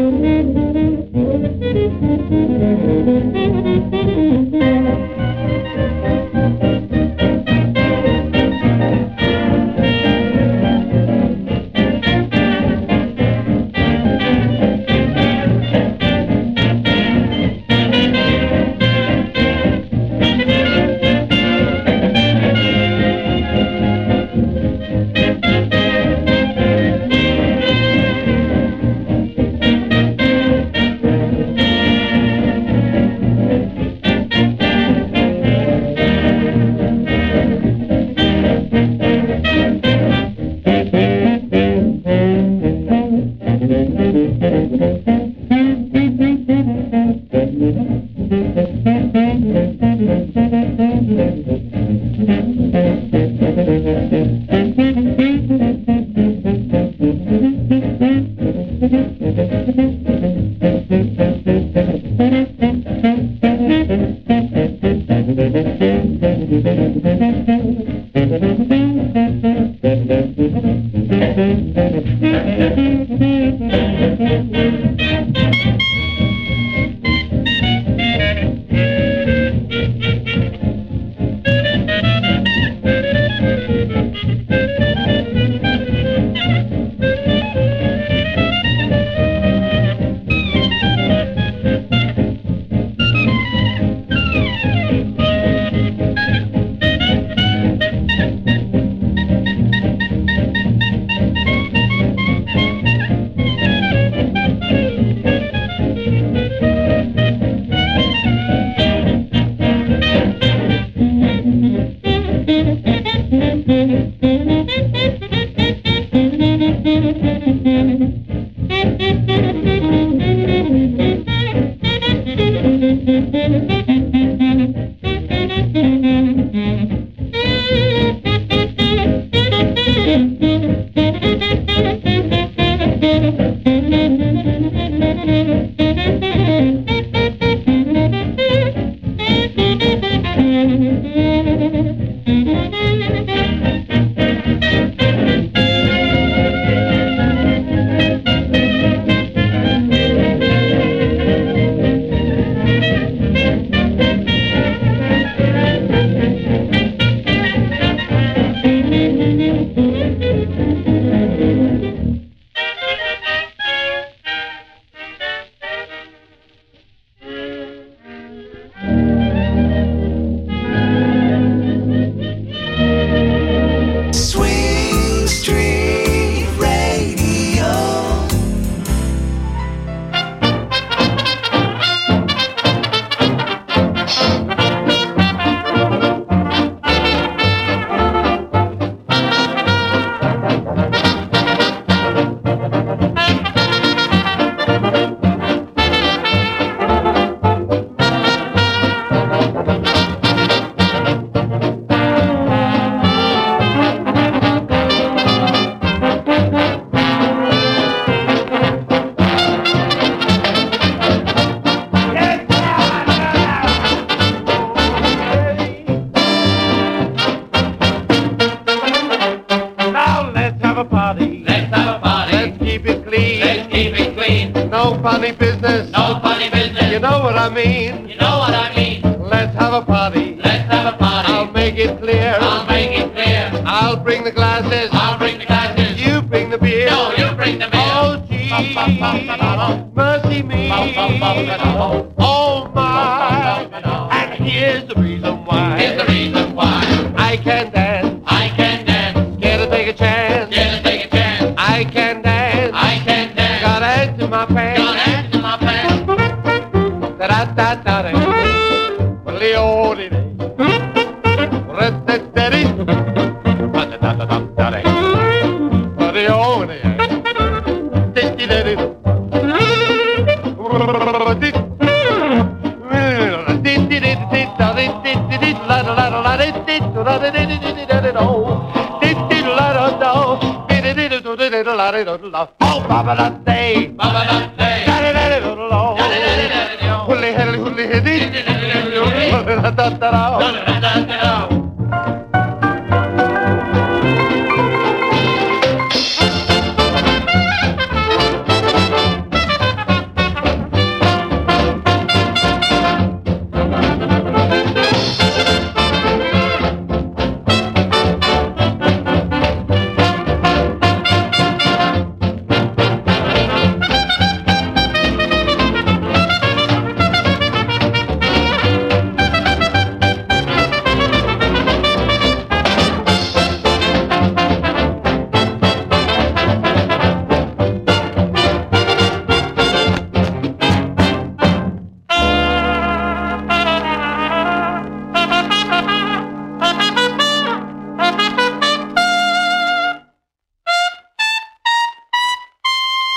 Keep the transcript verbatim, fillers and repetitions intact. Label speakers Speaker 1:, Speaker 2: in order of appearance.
Speaker 1: funny business.
Speaker 2: No funny business.
Speaker 1: You know what I mean.
Speaker 2: You know what I mean.
Speaker 1: Let's have a party.
Speaker 2: Let's have a party.
Speaker 1: I'll make it clear.
Speaker 2: I'll make it clear.
Speaker 1: I'll bring the glasses.
Speaker 2: I'll bring the glasses.
Speaker 1: You bring the beer.
Speaker 2: No, you bring the beer.
Speaker 1: Oh, gee. Mercy me. Oh, my. And here's the reason why.
Speaker 2: Here's the reason why.
Speaker 1: I can dance.
Speaker 2: I can dance.
Speaker 1: Scared to take a chance.
Speaker 2: Scared to take a chance.
Speaker 1: I can dance.
Speaker 2: I can dance.
Speaker 1: Got hands in my pants.
Speaker 2: Got hands in my pants.
Speaker 1: Da-da-da-da-da. Well-the-oh-de-day. Red-da-da-day. Da-da-da-da-da-day. Well-the-oh-de-day. Di-di-da-di-da. Oh, Baba that day,
Speaker 2: Baba that day.
Speaker 1: daddy daddy little low,
Speaker 2: Da-da-da-da-da-da.
Speaker 1: hooli helly hooli hiddy, da da da da da.